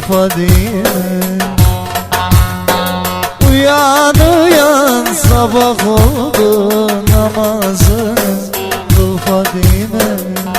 Fadime. Uyan uyan sabah oldu, namazını kıl Fadime.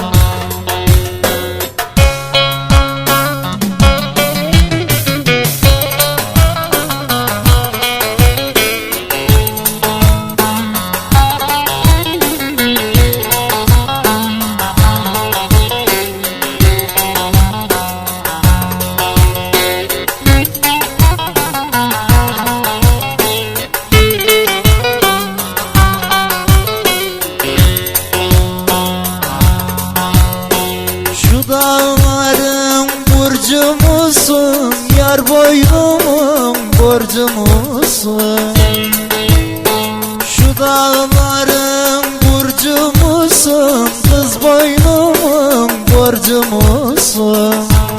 Dağların burcu musun, yar boynumun borcu musun? Şu dağların burcu musun, kız boynumun borcu musun?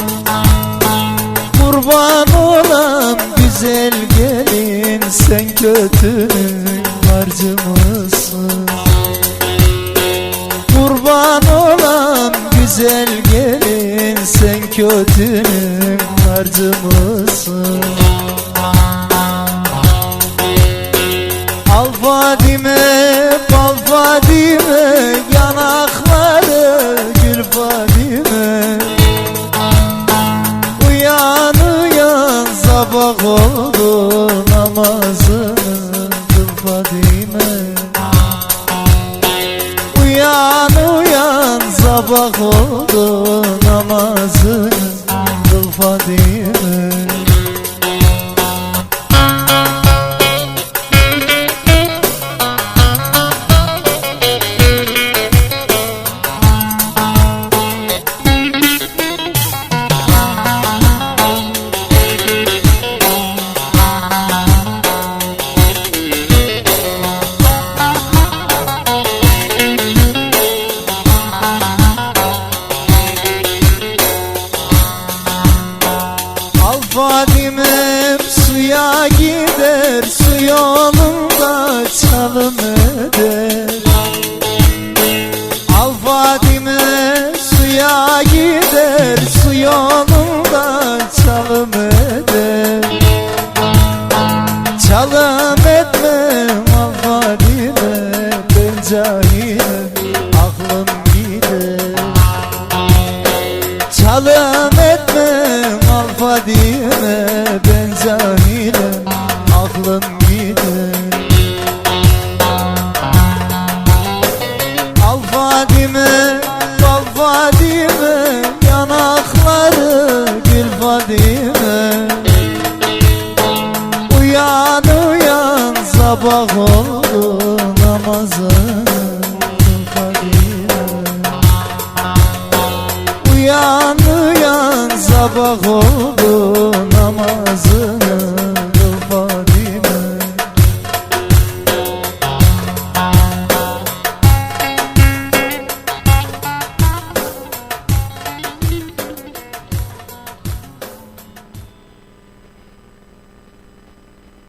Kurban olan güzel gelin, sen kötünün harcı mısın? Kurban olan güzel gelin, sen kötünün harcı mısın? Al Fadime, bal Fadime, yanakları gül Fadime. Uyan uyan sabah oldu, namazını kıl Fadime. Uyan uyan sabah oldu, namazını kıl Fadime. Fadime suya gider, su yolunda çalım eder. Al Fadime suya gider, su yolunda çalım eder. Çalım etmem al Fadime, ben cahilim, aklım gider. Çalım etmem al Fadime, ben cahilim, aklım gider. Al Fadime, bal Fadime, yanakları gül Fadime. Uyan uyan sabah oldu, namazını kıl Fadime. Uyan uyan sabah oldu, namazını